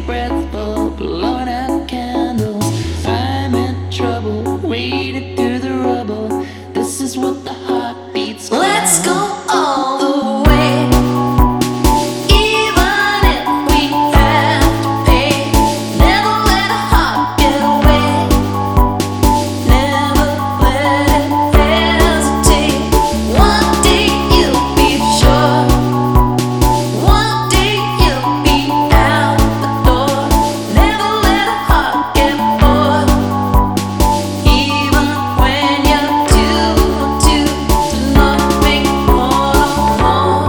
breath for blowing out candles. I'm in trouble, wading through the rubble. This is what the heart beats. Let's go all the way, even if we have to pay. Never let a heart get away. Never let it hesitate. One day you'll be sure. One day you'll be out the door. Never let a heart get bored. Even when you're too to not make more.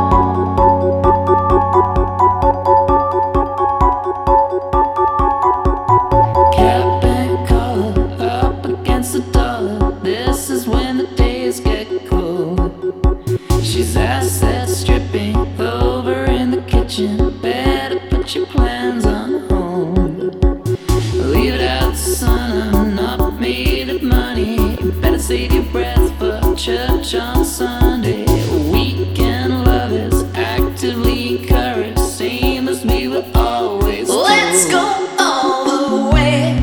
Cap and collar up against the dollar. This is when the days get cold. She's asset stripping over in the kitchen. Better put your plans on hold. Leave it out, son. I'm not made of money. You better save your breath for church on Sunday. Weekend love is actively encouraged, same as we were always told. Let's go all the way,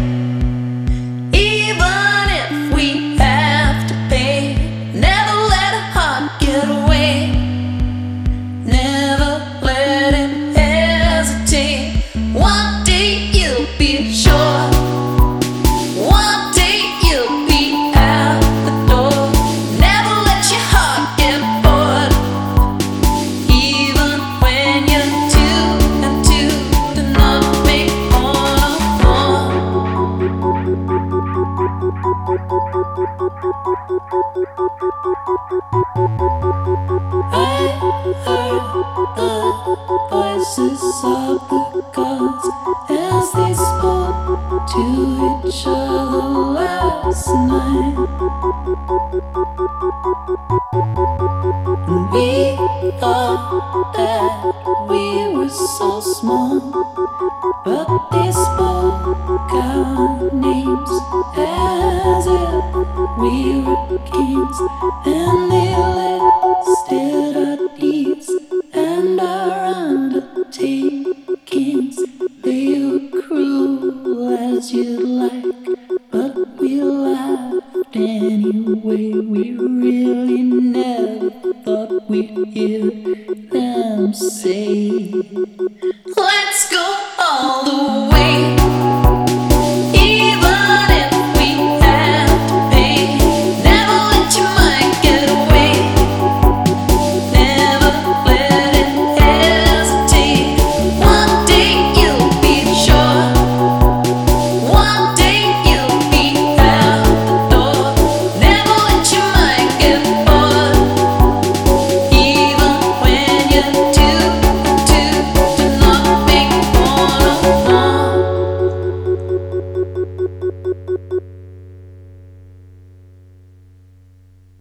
even if we have to pay. Never let a heart get away. Never let him hesitate. One day you'll be sure. One day you'll be out the door. Never let your heart get bored. Even when you're too to not make more. I heard the voices of the gods as they spoke to each other last night. And we thought that we were so small, but they spoke our names as if we were kings, and they let us